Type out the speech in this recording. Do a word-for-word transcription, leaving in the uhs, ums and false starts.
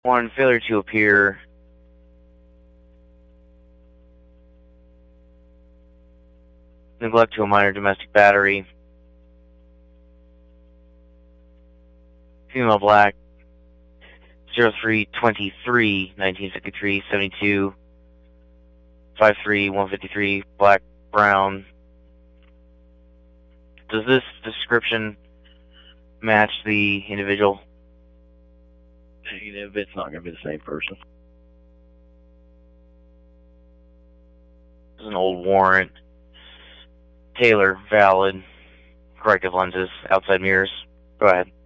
One, failure to appear. Neglect to a minor domestic battery. Female black. zero three twenty-three nineteen fifty-three seventy-two five three one fifty-three black brown. Does this description match the individual? Negative. It's not going to be the same person. This is an old warrant. Taylor, valid. Corrective lenses, outside mirrors. Go ahead.